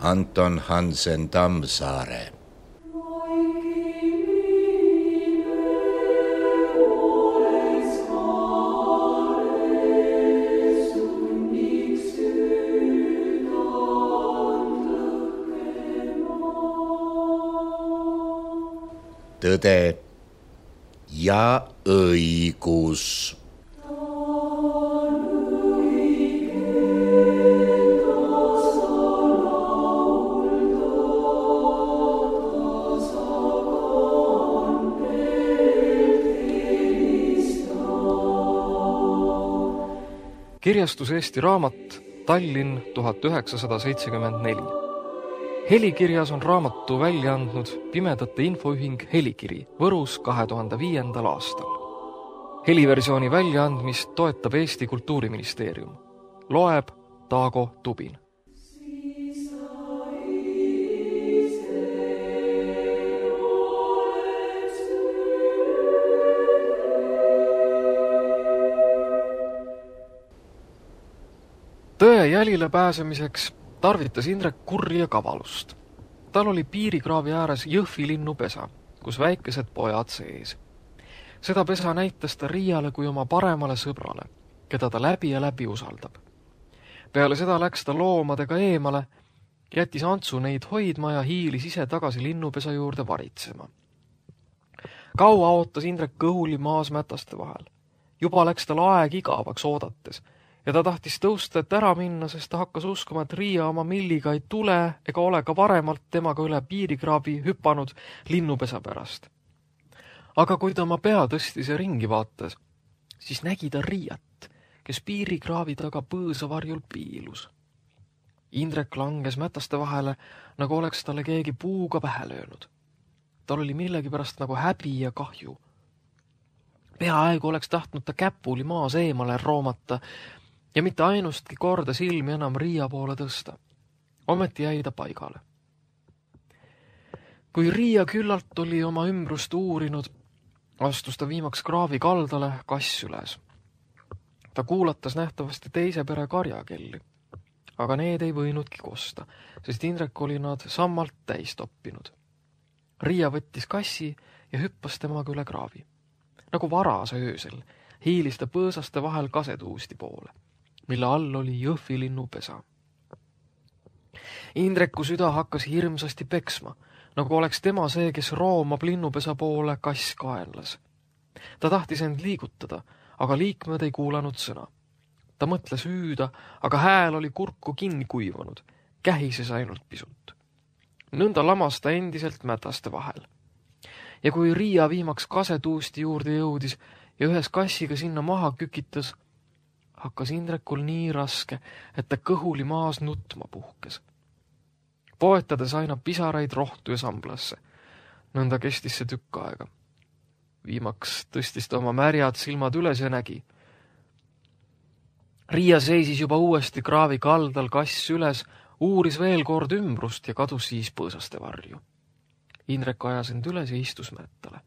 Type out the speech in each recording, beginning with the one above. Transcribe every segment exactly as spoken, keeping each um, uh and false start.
Anton Hansen Tammsaare. Tõde ja õigus. Kirjastus Eesti Raamat, Tallinn tuhat üheksasada seitsekümmend neli. Helikirjas on raamatu välja andnud Pimedate infoühing Helikiri Võrus kahe tuhande viiendal aastal. Heliversiooni väljaandmist toetab Eesti Kultuuriministeerium. Loeb Taago Tubin. Tõe jälile pääsemiseks tarvitas Indrek kurja kavalust. Tal oli piirikraavi ääres Jõhvi linnupesa, kus väikesed pojad sees. Seda pesa näitas ta Riiale kui oma paremale sõbrale, keda ta läbi ja läbi usaldab. Peale seda läks ta loomadega eemale, jättis Antsu neid hoidma ja hiilis ise tagasi linnupesa juurde varitsema. Kaua ootas Indrek kõhuli maas mätaste vahel. Juba läks tal aeg igavaks oodates, ja ta tahtis tõusta, et ära minna, sest ta hakkas uskuma, et Riia oma milliga ei tule ega ole ka varemalt temaga üle piirikraavi hüpanud linnupesa pärast. Aga kui ta oma pea tõstis ja ringi vaatas, siis nägi ta Riiat, kes piirikraavi taga põõsa varjul piilus. Indrek langes mätaste vahele, nagu oleks talle keegi puuga pähe löönud. Tal oli millegi pärast nagu häbi ja kahju. Peaaegu oleks tahtnud ta käpuli maas eemale roomata, ja mitte ainustki korda silmi enam Riia poole tõsta. Ometi jäi ta paigale. Kui Riia küllalt oli oma ümbrust uurinud, astus ta viimaks kraavi kaldale kass üles. Ta kuulatas nähtavasti teise pere karjakelli, aga need ei võinudki kosta, sest Indrek oli nad sammalt täis toppinud. Riia võttis kassi ja hüppas temaga üle kraavi. Nagu varase öösel hiilis ta põõsaste vahel kasetuusti poole, mille all oli Jõhvi linnupesa. Indreku süda hakkas hirmsasti peksma, nagu oleks tema see, kes roomab linnupesa poole kass kaenlas. Ta tahtis end liigutada, aga liikmed ei kuulanud sõna. Ta mõtles hüüda, aga hääl oli kurku kinni kuivanud, kähises ainult pisut. Nõnda lamas ta endiselt mätaste vahel. Ja kui Riia viimaks kasetuusti juurde jõudis ja ühes kassiga sinna maha kükitas, hakkas Indrekul nii raske, et ta kõhuli maas nutma puhkes. Poetades aina pisaraid rohtu ja samblasse. Nõnda kestis see tükk aega. Viimaks tõstis ta oma märjad silmad üles ja nägi. Riia seisis juba uuesti kraavi kaldal, kass üles, uuris veel kord ümbrust ja kadus siis põõsaste varju. Indrek ajas end üles ja istus mättale.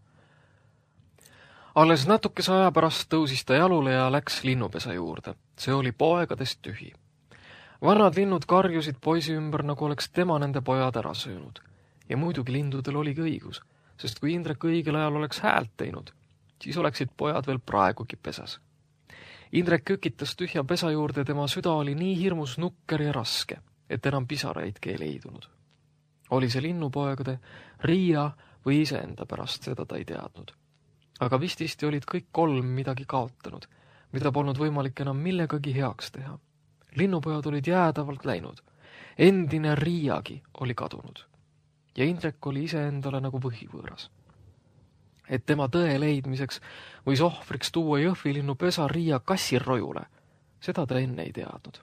Alles natukese aja pärast tõusis ta jalule ja läks linnupesa juurde. See oli poegadest tühi. Vanad linnud karjusid poisi ümber, nagu oleks tema nende pojad ära söönud. Ja muidugi lindudel oligi õigus, sest kui Indrek õigel ajal oleks häält teinud, siis oleksid pojad veel praegugi pesas. Indrek kükitas tühja pesa juurde, tema süda oli nii hirmus nukker ja raske, et enam pisaraidki ei leidunud. Oli see linnupoegade, Riia või iseenda pärast, seda ta ei teadnud. Aga vististi olid kõik kolm midagi kaotanud, mida polnud võimalik enam millegagi heaks teha. Linnupojad olid jäädavalt läinud. Endine Riiagi oli kadunud. Ja Indrek oli iseendale nagu põhivõõras. Et tema tõe leidmiseks võis ohvriks tuua Jõhvi linnupesa Riia kassirrojule, seda ta enne ei teadnud.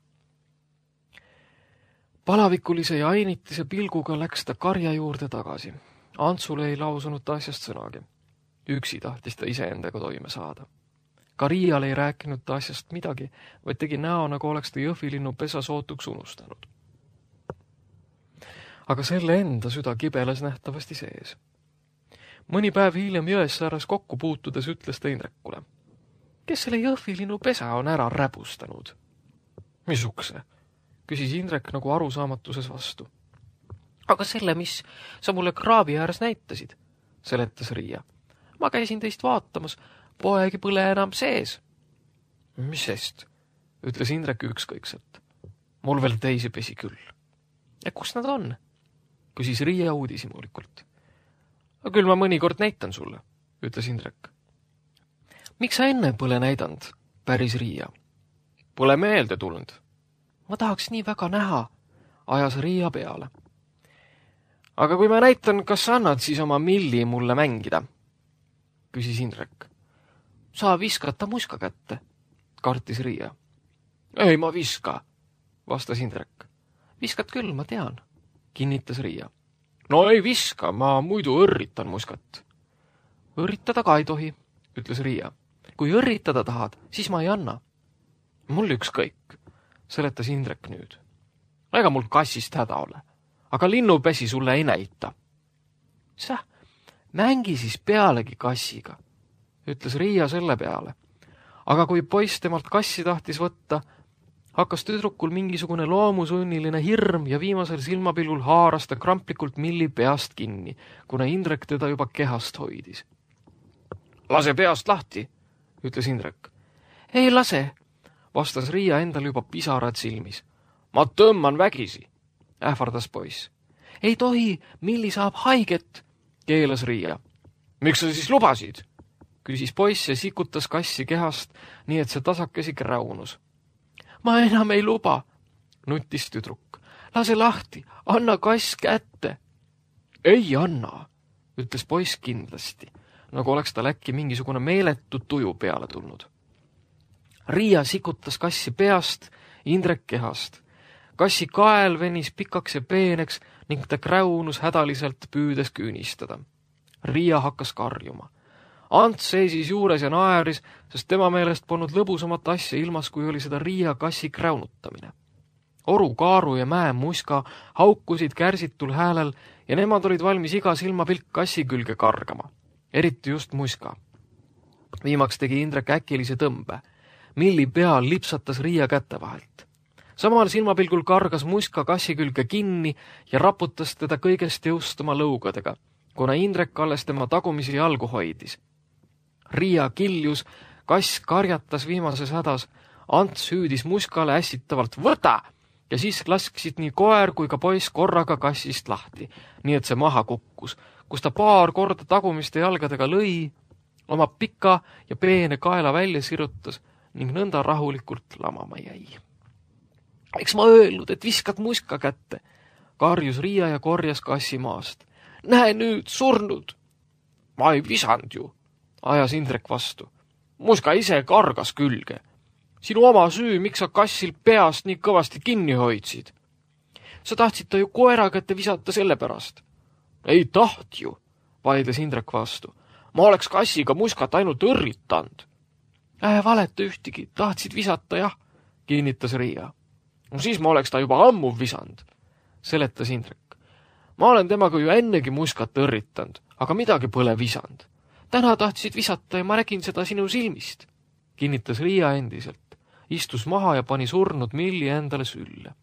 Palavikulise ja ainitise pilguga läks ta karja juurde tagasi. Antsule ei lausunud ta asjast sõnagi. Üksi tahtis ta iseendaga toime saada. Ka Riial ei rääkinud ta asjast midagi, vaid tegi näo, nagu oleks ta Jõhvi linnupesa sootuks unustanud. Aga selle enda süda kibeles nähtavasti sees. Mõni päev hiljem jões sääres kokku puutudes ütles ta Indrekule. Kes selle Jõhvi linnupesa on ära räbustanud? Mis ukse? Küsis Indrek nagu arusaamatuses vastu. Aga selle, mis sa mulle kraavi ääres näitasid, seletas Riia. Ma käisin teist vaatamas, poegi põle enam sees. Mis sest, ütles Indrek ükskõikselt. Mul veel teisi pesi küll. Ja kus nad on? Küsis Riia uudisimulikult. Küll ma mõnikord näitan sulle, ütles Indrek. Miks sa enne põle näidanud, päris Riia? Pole meelde tulnud. Ma tahaks nii väga näha, ajas Riia peale. Aga kui ma näitan, kas sa annad siis oma milli mulle mängida? Küsis Indrek. Sa viskad ta muska kätte, kartis Riia. Ei, ma viska, vastas Indrek. Viskad küll, ma tean, kinnitas Riia. No ei viska, ma muidu õrritan muskat. Õrritada ka ei tohi, ütles Riia. Kui õrritada tahad, siis ma ei anna. Mul ükskõik, seletas Indrek nüüd. Ega mul kassist häda ole, aga linnupesi sulle ei näita. Sa, mängi siis pealegi kassiga, ütles Riia selle peale. Aga kui poiss temalt kassi tahtis võtta, hakkas tüdrukul mingisugune loomusunniline hirm ja viimasel silmapilgul haaras ta kramplikult milli peast kinni, kuna Indrek teda juba kehast hoidis. Lase peast lahti, ütles Indrek. Ei lase, vastas Riia endal juba pisarad silmis. Ma tõmman vägisi, ähvardas poiss. Ei tohi, milli saab haiget, keelas Riia. Miks sa siis lubasid? Küsis poiss ja sikutas kassi kehast, nii et see tasakesi kräunus. Ma enam ei luba, nuttis tüdruk. Lase lahti, anna kass kätte. Ei anna, ütles poiss kindlasti, nagu oleks tal äkki mingisugune meeletu tuju peale tulnud. Riia sikutas kassi peast, Indrek kehast. Kassi kael venis pikaks ja peeneks ning ta kräunus hädaliselt püüdes küünistada. Riia hakkas karjuma. Ants seisis juures ja naeris, sest tema meelest polnud lõbusamat asja ilmas, kui oli seda Riia kassi kräunutamine. Oru, Kaaru ja Mäe muska haukusid kärsitul häälel ja nemad olid valmis iga silmapilk kassi külge kargama. Eriti just muska. Viimaks tegi Indrek äkilise tõmbe. Milli peal lipsatas Riia kätte vahelt. Samal silmapilgul kargas muska kassi külge kinni ja raputas teda kõigest jõustama lõugadega, kuna Indrek alles tema tagumisi jalgu hoidis. Riia kiljus, kass karjatas viimases hädas, Ants hüüdis muskale ässitavalt võta ja siis lasksid nii koer kui ka poiss korraga kassist lahti, nii et see maha kukkus, kus ta paar korda tagumiste jalgadega lõi, oma pika ja peene kaela välja sirutas ning nõnda rahulikult lamama jäi. Eks ma öelnud, et viskad muska kätte, karjus Riia ja korjas kassi maast. Näe nüüd, surnud! Ma ei visanud ju, ajas Indrek vastu. Muska ise kargas külge. Sinu oma süü, miks sa kassil peast nii kõvasti kinni hoidsid? Sa tahtsid ta ju koera kätte visata selle pärast. Ei taht ju, vaidles Indrek vastu. Ma oleks kassiga muskat ainult õrritanud. Äh, valeta ühtigi, tahtsid visata, jah, kinnitas Riia. No siis ma oleks ta juba ammu visanud, seletas Indrek. Ma olen temaga ju ennegi muskat õrritanud, aga midagi pole visanud. Täna tahtsid visata ja ma nägin seda sinu silmist, kinnitas Riia endiselt. Istus maha ja pani surnud milli endale sülle.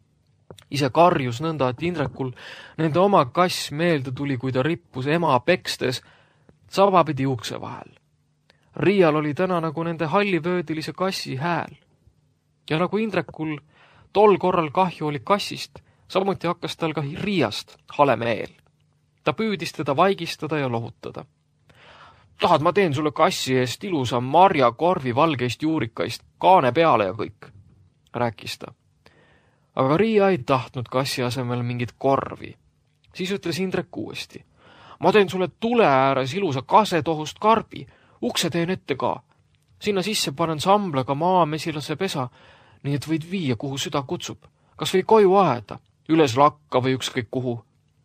Ise karjus nõnda, et Indrekul nende oma kass meelde tuli, kui ta rippus ema pekstes sabapidi ukse vahel. Riial oli täna nagu nende hallivöödilise kassi hääl. Ja nagu Indrekul tol korral kahju oli kassist, samuti hakkas tal ka Riiast hale meel. Ta püüdis teda vaigistada ja lohutada. Tahad, ma teen sulle kassi eest ilusa marja korvi valgeist juurikaist, kaane peale ja kõik, rääkis ta. Aga Riia ei tahtnud kassi asemel mingit korvi. Siis ütles Indrek uuesti. Ma teen sulle tule ääres ilusa kasetohust karbi, ukse teen ette ka. Sinna sisse panen samblaga maamesilase pesa, nii et võid viia, kuhu süda kutsub. Kas või koju aeda, üles lakka või ükskõik kuhu.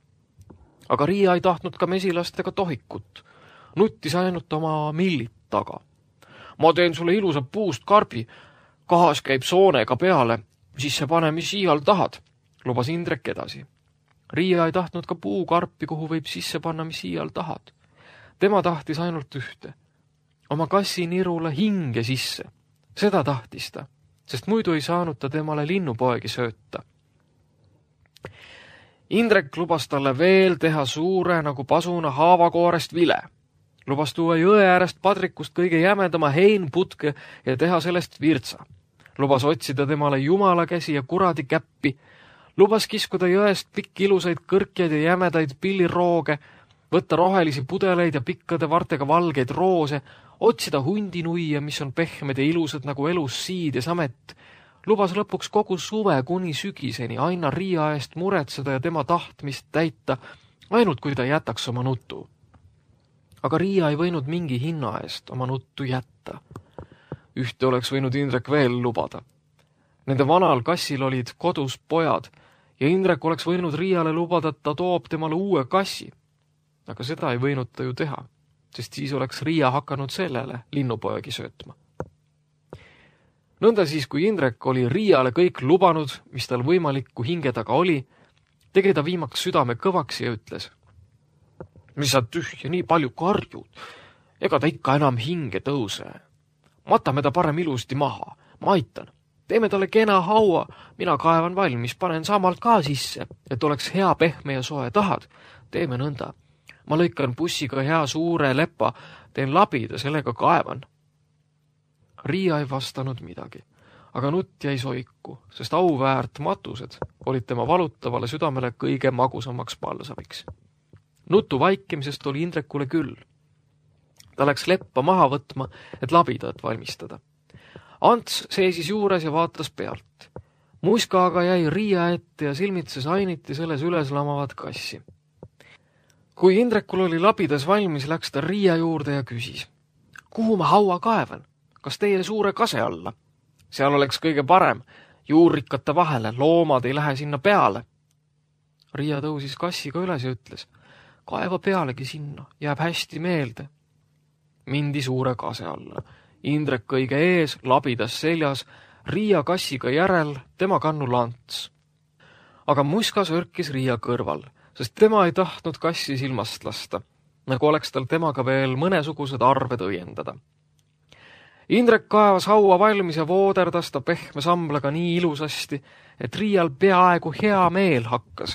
Aga Riia ei tahtnud ka mesilastega tohikut. Nuttis ainult oma millit taga. Ma teen sulle ilusa puust karbi, kahas käib soonega peale, sisse pane, mis iial tahad, lubas Indrek edasi. Riia ei tahtnud ka puukarpi, kuhu võib sisse panna, mis iial tahad. Tema tahtis ainult ühte. Oma kassi nirule hinge sisse. Seda tahtis ta, sest muidu ei saanud ta temale linnupoegi sööta. Indrek lubas talle veel teha suure nagu pasuna haavakoorest vile. Lubas tuua jõe äärest padrikust kõige jämedama heinputke ja teha sellest virtsa. Lubas otsida temale jumala käsi ja kuradi käppi. Lubas kiskuda jõest pikki ilusaid kõrkjaid ja jämedaid pillirooge, võtta rohelisi pudeleid ja pikkade vartega valgeid roose, otsida hundinuia, mis on pehmed ja ilusad nagu elus siid ja samet. Lubas lõpuks kogu suve kuni sügiseni aina Riia eest muretseda ja tema tahtmist täita, ainult kui ta jätaks oma nuttu. Aga Riia ei võinud mingi hinna eest oma nuttu jätta. Ühte oleks võinud Indrek veel lubada. Nende vanal kassil olid kodus pojad ja Indrek oleks võinud Riiale lubada, et ta toob temale uue kassi. Aga seda ei võinud ta ju teha, sest siis oleks Riia hakanud sellele linnupoegi söötma. Nõnda siis, kui Indrek oli Riiale kõik lubanud, mis tal võimalikku hinge taga oli, tegi ta viimaks südame kõvaks ja ütles: mis sa tühja nii palju karjud, ega ta ikka enam hinge tõuse. Matame ta parem ilusti maha, ma aitan. Teeme talle kena haua, mina kaevan valmis, panen saamalt ka sisse, et oleks hea pehme ja soe. Tahad? Teeme nõnda. Ma lõikan bussiga hea suure lepa, teen labida, sellega kaevan. Riia ei vastanud midagi, aga nutt jäi soiku, sest auväärt matused olid tema valutavale südamele kõige magusamaks palsaviks. Nutu vaikimisest oli Indrekule küll. Ta läks leppa maha võtma, et labidat valmistada. Ants seisis juures ja vaatas pealt. Muiska aga jäi Riia ette ja silmitses ainiti selles üles lamavat kassi. Kui Indrekul oli labidas valmis, läks ta Riia juurde ja küsis: kuhu ma haua kaevan? Kas teie suure kase alla? Seal oleks kõige parem, juurrikkate vahele, loomad ei lähe sinna peale. Riia tõusis kassiga üles ja ütles: kaeva pealegi sinna, jääb hästi meelde. Mindi suure kase alla. Indrek kõige ees, labidas seljas, Riia kassiga järel, tema kannul Ants. Aga Muska sörkis Riia kõrval, sest tema ei tahtnud kassi silmast lasta, nagu oleks tal temaga veel mõnesugused arved õiendada. Indrek kaevas haua valmis ja vooderdas ta pehme samblaga nii ilusasti, et Riial peaaegu hea meel hakkas.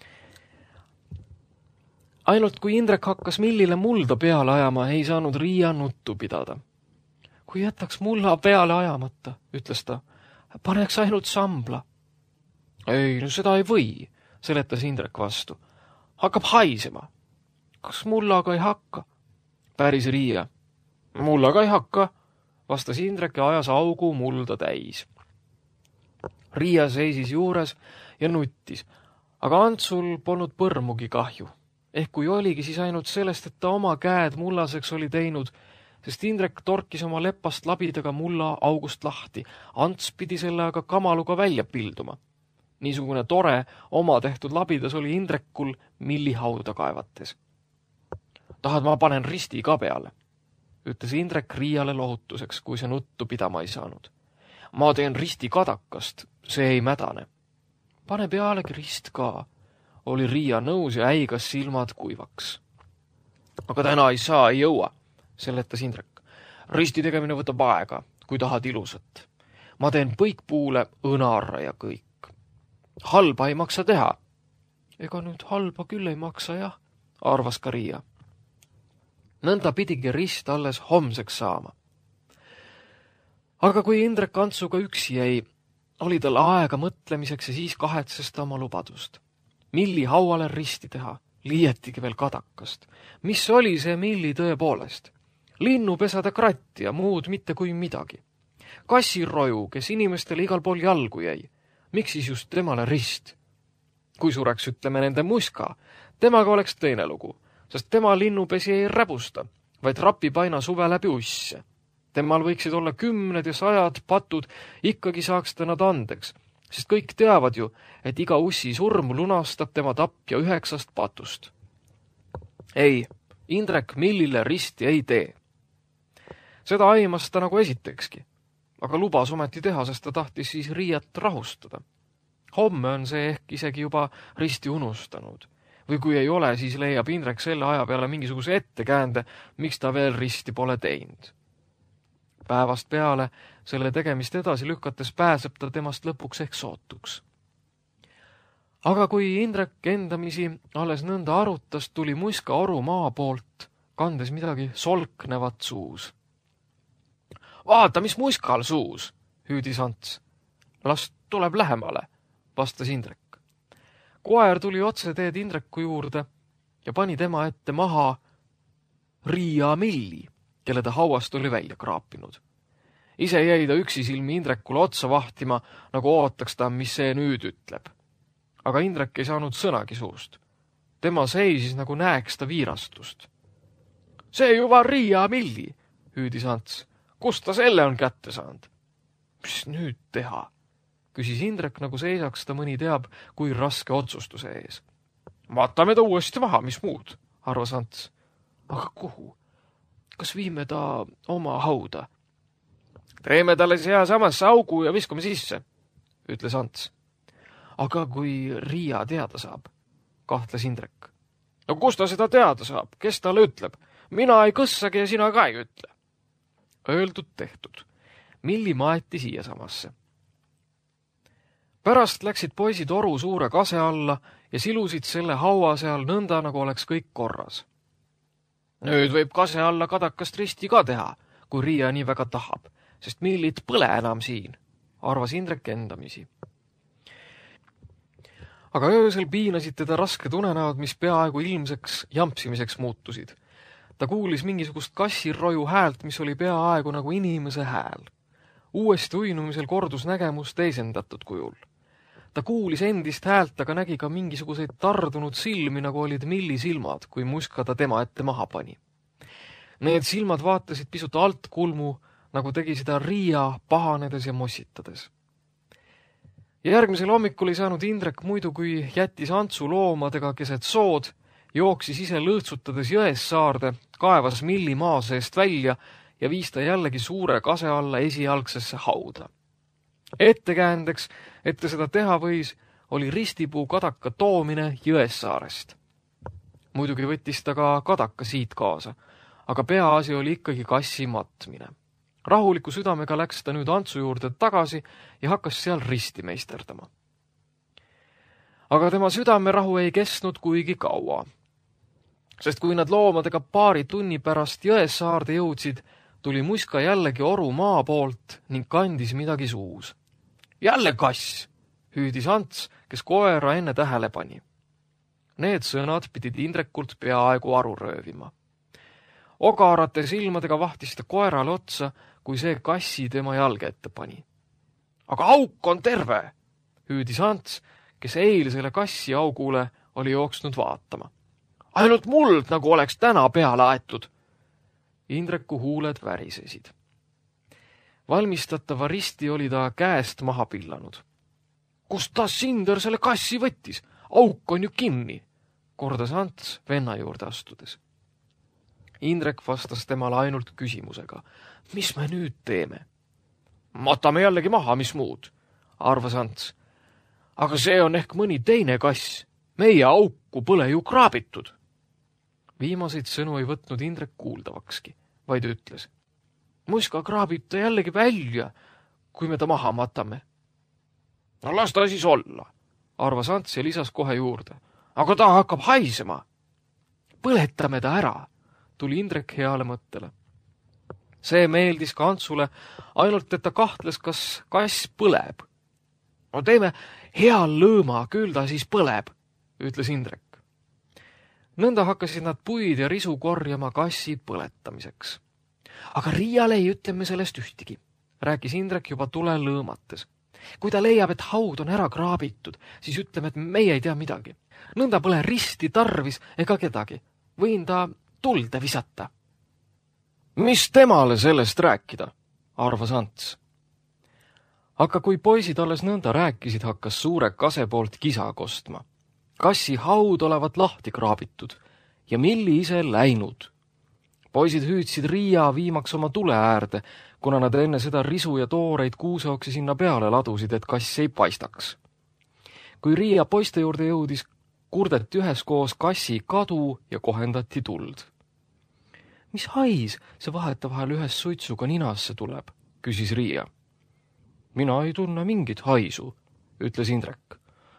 Ainult kui Indrek hakkas millile mulda peale ajama, ei saanud Riia nuttu pidada. Kui jätaks mulla peale ajamata, ütles ta, paneks ainult sambla. Ei, no seda ei või, seletas Indrek vastu. Hakkab haisema. Kas mullaga ei hakka? Päris Riia. Mullaga ei hakka, vastas Indrek ja ajas augu mulda täis. Riia seisis juures ja nuttis, aga Antsul polnud põrmugi kahju. Ehk kui oligi, siis ainult sellest, et ta oma käed mullaseks oli teinud, sest Indrek torkis oma lepast labidaga mulla august lahti. Ants pidi selle aga kamaluga välja pilduma. Niisugune tore oma tehtud labidas oli Indrekul millihauda kaevates. Tahad, ma panen risti ka peale, ütles Indrek Riiale lohutuseks, kui see nuttu pidama ei saanud. Ma teen risti kadakast, see ei mädane. Pane pealegi rist ka, oli Riia nõus ja äigas silmad kuivaks. Aga täna ei saa, ei jõua, seletas Indrek. Risti tegemine võtab aega, kui tahad ilusat. Ma teen põikpuule, õnarra ja kõik. Halba ei maksa teha. Ega nüüd halba küll ei maksa, jah, arvas ka Riia. Nõnda pidigi rist alles homseks saama. Aga kui Indrek Antsuga üksi jäi, oli tal aega mõtlemiseks ja siis kahetses ta oma lubadust. Milli hauale risti teha, liietigi veel kadakast. Mis oli see Milli tõepoolest? Linnupesade kratt ja muud mitte kui midagi. Kassiroju, kes inimestele igal pool jalgu jäi. Miks siis just temale rist? Kui sureks ütleme nende Muska, temaga oleks teine lugu, sest tema linnupesi ei räbusta, vaid rapib aina suve läbi usse. Temal võiksid olla kümned ja sajad patud, ikkagi saaks ta nad andeks, sest kõik teavad ju, et iga ussi surm lunastab tema tapja üheksast patust. Ei, Indrek Millile risti ei tee. Seda aimas ta nagu esitekski, aga lubas ometi teha, sest ta tahtis siis Riiat rahustada. Homme on see ehk isegi juba risti unustanud. Või kui ei ole, siis leiab Indrek selle aja peale mingisuguse ettekäände, miks ta veel risti pole teinud. Päevast peale selle tegemist edasi lükates pääseb ta temast lõpuks ehk sootuks. Aga kui Indrek endamisi alles nõnda arutas, tuli Muska oru maa poolt, kandes midagi solknevat suus. Vaata, mis Muskal suus, hüüdis Ants. Las tuleb lähemale, vastas Indrek. Koer tuli otse teed Indreku juurde ja pani tema ette maha Riia Milli, kelle ta hauast oli välja kraapinud. Ise jäi ta üksisilmi Indrekule otsa vahtima, nagu ootaks ta, mis see nüüd ütleb. Aga Indrek ei saanud sõnagi suust. Tema seisis, nagu näeks ta viirastust. See juba Riia Milli, hüüdis Ants. Kust ta selle on kätte saanud? Mis nüüd teha? Küsis Indrek, nagu seisaks ta mõni teab, kui raske otsustuse ees. Vaatame ta uuesti maha, mis muud, arvas Ants. Aga kuhu? Kas viime ta oma hauda? Teeme talle siia samasse augu ja viskame sisse, ütles Ants. Aga kui Riia teada saab, kahtles Indrek. No kus ta seda teada saab? Kes talle ütleb? Mina ei kõssagi ja sina ka ei ütle. Öeldud tehtud. Milli maeti siia samasse. Pärast läksid poisid oru suure kase alla ja silusid selle haua seal nõnda, nagu oleks kõik korras. Nüüd võib kase alla kadakast risti ka teha, kui Riia nii väga tahab, sest millit põle enam siin, arvas Indrek endamisi. Aga öösel piinasid teda raske tunenäod, mis peaaegu ilmseks jampsimiseks muutusid. Ta kuulis mingisugust kassiroju häält, mis oli peaaegu nagu inimese hääl. Uuesti uinumisel kordus nägemus teisendatud kujul. Ta kuulis endist häält, aga nägi ka mingisuguseid tardunud silmi, nagu olid Milli silmad, kui Muska ta tema ette maha pani. Need silmad vaatasid pisut alt kulmu, nagu tegi seda Riia pahanedes ja mossitades. Järgmisel hommikul ei saanud Indrek muidu, kui jättis Antsu loomadega keset sood, jooksis ise lõõtsutades jões saarde, kaevas Milli maa seest välja ja viis ta jällegi suure kase alla esialgsesse hauda. Ettekäändeks, et ta seda teha võis, oli ristipuu kadaka toomine Jõessaarest. Muidugi võttis ta ka kadaka siit kaasa, aga peaasi oli ikkagi kassi matmine. Rahuliku südamega läks ta nüüd Antsu juurde tagasi ja hakkas seal risti meisterdama. Aga tema südamerahu ei kestnud kuigi kaua, sest kui nad loomadega paari tunni pärast Jõessaarde jõudsid, tuli Muska jällegi oru maa poolt ning kandis midagi suus. Jälle kass, hüüdis Ants, kes koera enne tähele pani. Need sõnad pidid Indrekult peaaegu aru röövima. Ogarate silmadega vahtis ta koerale otsa, kui see kassi tema jalge ette pani. Aga auk on terve, hüüdis Ants, kes eilsele kassi augule oli jooksnud vaatama. Ainult muld, nagu oleks täna peale aetud. Indreku huuled värisesid. Valmistatava risti oli ta käest maha pillanud. Kust ta Sinder selle kassi võttis? Auk on ju kinni, kordas Ants venna juurde astudes. Indrek vastas temale ainult küsimusega. Mis me nüüd teeme? Matame jällegi maha, mis muud, arvas Ants. Aga see on ehk mõni teine kass. Meie auku pole ju kraabitud. Viimaseid sõnu ei võtnud Indrek kuuldavakski, vaid ütles. Muska kraabib ta jällegi välja, kui me ta maha matame. No las ta siis olla, arvas Ants ja lisas kohe juurde. Aga ta hakkab haisema. Põletame ta ära, tuli Indrek heale mõttele. See meeldis ka Antsule, ainult et ta kahtles, kas kass põleb. No teeme hea lõõma, küll ta siis põleb, ütles Indrek. Nõnda hakkasid nad puid ja risu korjama kassi põletamiseks. Aga Riiale ei ütleme sellest ühtigi, rääkis Indrek juba tule lõõmates. Kui ta leiab, et haud on ära kraabitud, siis ütleme, et meie ei tea midagi. Nõnda pole risti tarvis ega kedagi. Võin ta tulde visata. Mis temale sellest rääkida, arvas Ants. Aga kui poisid alles nõnda rääkisid, hakkas suure kase poolt kisa kostma. Kassi haud olevat lahti kraabitud ja Milli ise läinud. Poisid hüüdsid Riia viimaks oma tule äärde, kuna nad enne seda risu ja tooreid kuuseoksi sinna peale ladusid, et kass ei paistaks. Kui Riia poiste juurde jõudis, kurdeti üheskoos kassi kadu ja kohendati tuld. Mis hais see vahetavahel ühes suitsuga ninasse tuleb, küsis Riia. Mina ei tunne mingit haisu, ütles Indrek.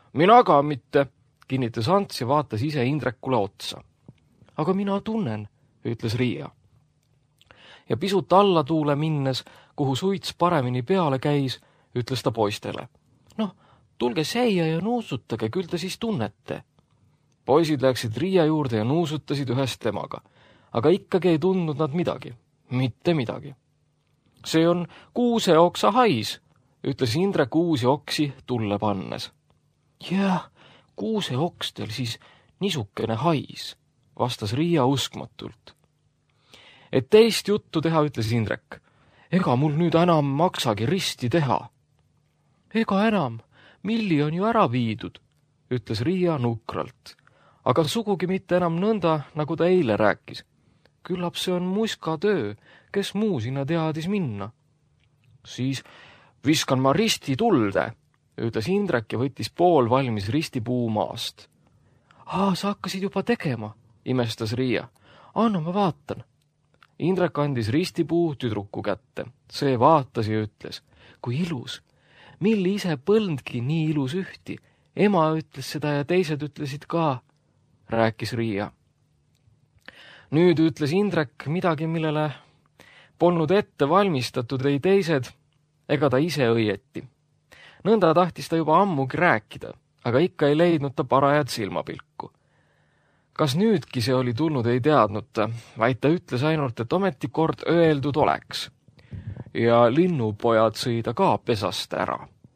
Mina ka mitte, kinnitas Ants ja vaatas ise Indrekule otsa. Aga mina tunnen, ütles Riia. Ja pisut alla tuule minnes, kuhu suits paremini peale käis, ütles ta poistele. Noh, tulge seia ja nuusutage, küll te siis tunnete. Poisid läksid Riia juurde ja nuusutasid ühest temaga, aga ikkagi ei tundnud nad midagi, mitte midagi. See on kuuseoksa hais, ütles Indrek uusi oksi tulle pannes. Jah, kuuseokstel siis nisukene hais, vastas Riia uskmatult. Et teist juttu teha, ütles Indrek. Ega mul nüüd enam maksagi risti teha. Ega enam, Milli on ju ära viidud, ütles Riia nukralt, aga sugugi mitte enam nõnda, nagu ta eile rääkis. Küllap see on muska töö, kes muu sinna teadis minna. Siis viskan ma risti tulde, ütles Indrek ja võttis pool valmis ristipuu maast. Aa, sa hakkasid juba tegema, imestas Riia. Anna, ma vaatan. Indrek andis ristipuu tüdruku kätte. See vaatas ja ütles, kui ilus. Milli ise põlndki nii ilus ühti. Ema ütles seda ja teised ütlesid ka, rääkis Riia. Nüüd ütles Indrek midagi, millele polnud ette valmistatud ei teised, ega ta ise õieti. Nõnda tahtis ta juba ammugi rääkida, aga ikka ei leidnud ta parajat silmapilku. Kas nüüdki see oli tulnud, ei teadnud ta, vaid ta ütles ainult, et ometi kord öeldud oleks. Ja linnupojad sõida ka pesast ära.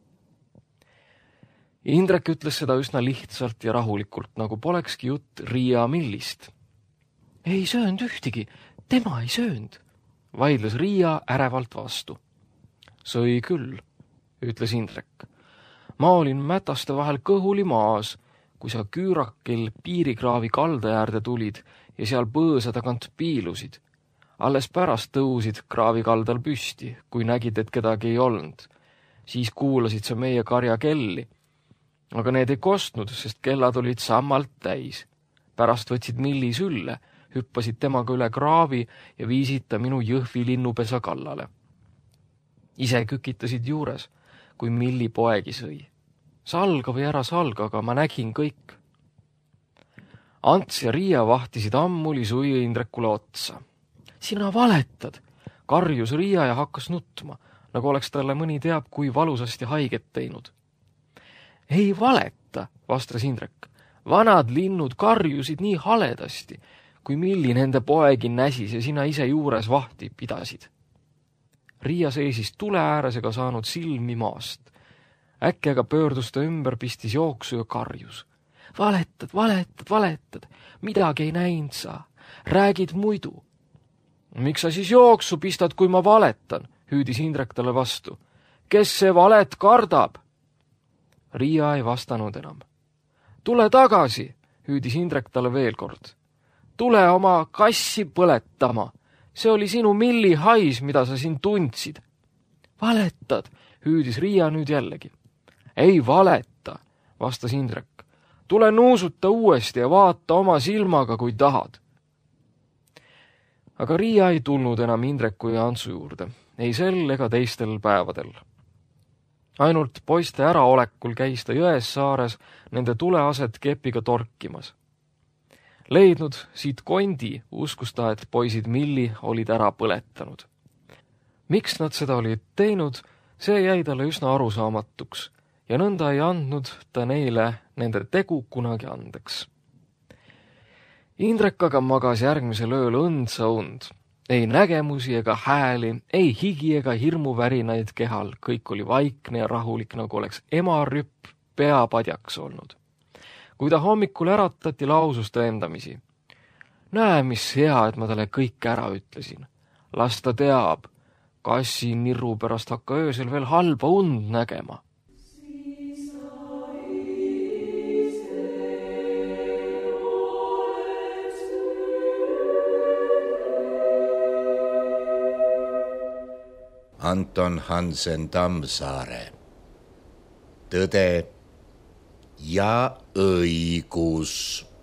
Indrek ütles seda üsna lihtsalt ja rahulikult, nagu polekski jutt Riia Millist. Ei söönd ühtigi, tema ei söönd, vaidles Riia ärevalt vastu. Sõi küll, ütles Indrek. Ma olin mätaste vahel kõhuli maas, kui sa küürakil piirikraavi kalda äärde tulid ja seal põõsa tagant piilusid. Alles pärast tõusid kraavi kaldal püsti, kui nägid, et kedagi ei olnud. Siis kuulasid sa meie karja kelli. Aga need ei kostnud, sest kellad olid sammalt täis. Pärast võtsid Milli sülle, hüppasid temaga üle kraavi ja viisid ta minu Jõhvi linnupesa kallale. Ise kükitasid juures, kui Milli poegi sõi. Salga või ära salga, aga ma nägin kõik. Ants ja Riia vahtisid ammuli sui Indrekule otsa. Sina valetad, karjus Riia ja hakkas nutma, nagu oleks talle mõni teab, kui valusasti haiget teinud. Ei valeta, vastas Indrek. Vanad linnud karjusid nii haledasti, kui Milli nende poegi näsis ja sina ise juures vahti pidasid. Riia seisis tule ääres ega saanud silmi maast. Äkki aga pöördus ta ümber, pistis jooksu ja karjus. Valetad, valetad, valetad, midagi ei näinud sa. Räägid muidu. Miks sa siis jooksu pistad, kui ma valetan, hüüdis Indrek talle vastu. Kes see valet kardab? Riia ei vastanud enam. Tule tagasi, hüüdis Indrek talle veel kord. Tule oma kassi põletama. See oli sinu Milli hais, mida sa siin tundsid. Valetad, hüüdis Riia nüüd jällegi. Ei valeta, vastas Indrek. Tule nuusuta uuesti ja vaata oma silmaga, kui tahad. Aga Riia ei tulnud enam Indreku ja Antsu juurde, ei sel ega teistel päevadel. Ainult poiste äraolekul käis ta jões saares nende tuleaset kepiga torkimas. Leidnud siit kondi, uskus ta, et poisid Milli olid ära põletanud. Miks nad seda olid teinud, see jäi talle üsna arusaamatuks ja nõnda ei andnud ta neile nende tegu kunagi andeks. Indrek aga magas järgmisel ööl õndsa und. Ei nägemusi ega hääli, ei higi ega hirmuvärinaid kehal, kõik oli vaikne ja rahulik, nagu oleks ema rüpp peapadjaks olnud. Kui ta hommikul äratati, lausus ta endamisi. Näe, mis hea, et ma talle kõik ära ütlesin. Las ta teab, kassi nirru pärast hakka öösel veel halba und nägema. Anton Hansen Tammsaare. Tõde ja õigus.